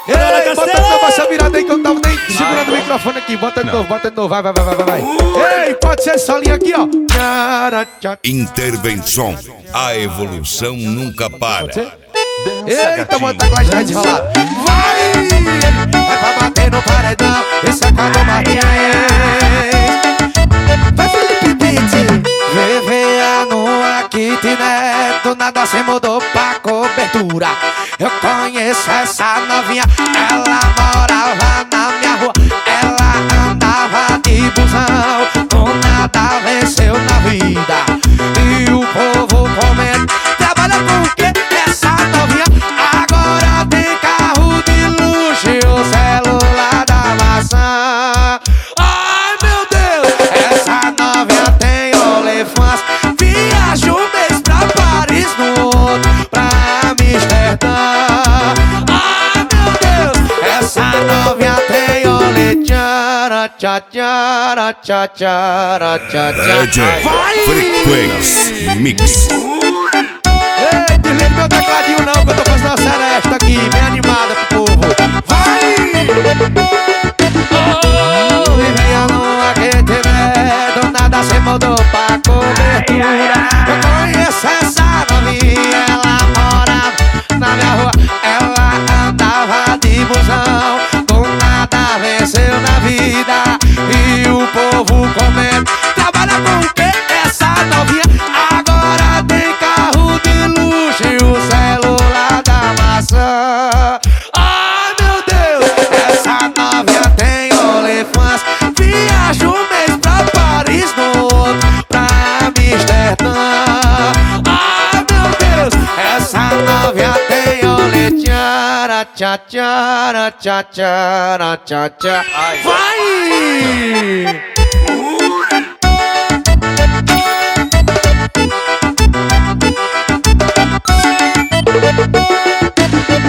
Ei, bota de novo essa virada aí que eu não tava nem segurando o microfone aqui. Bota de novo, vai. Ei, pode ser essa linha aqui, ó. Intervenção. A evolução nunca para. Eita, bota a classe vai desenrolar. Vai! É pra bater no paredão. Esse é Cadu Martins. Vai, Felipe Pitti. VVA no kitnet. Do nada cê mudou pra cobertura. Eu conheço essa novinha. Ela morava na minha rua. Ela andava de busão. Com nada venceu na vida. E o povo comenta. Trabalha com o quê? Essa novinha agora tem carro de luxo e o celular da maçã. Ai meu Deus, essa novinha tem OnlyFans. Viaja um mês pra Paris, no outro pra Amsterdã. Ai meu Deus, essa novinha tem OnlyTchara, tchara, tchara, tchara, tchara. Vai! Frequência Mix. Ei, desliga meu tecladinho não, que eu tô fazendo uma seresta aqui, bem animada pro povo. Vai! Oh, vivia num aquecimento, do nada cê mudou pra cobertura. Eu conheço essa novinha, ela morava na minha rua. Ela andava de busão, com nada venceu na vida. E o povo comenta, trabalha com o quê? Essa novinha agora tem carro de luxo e o celular da maçã. Ai meu Deus, essa novinha tem OnlyFans. Viaja um mês pra Paris, no outro pra Amsterdã. Ai meu Deus, essa novinha tem OnlyTchara, tchara, tchara, tchara. Vai!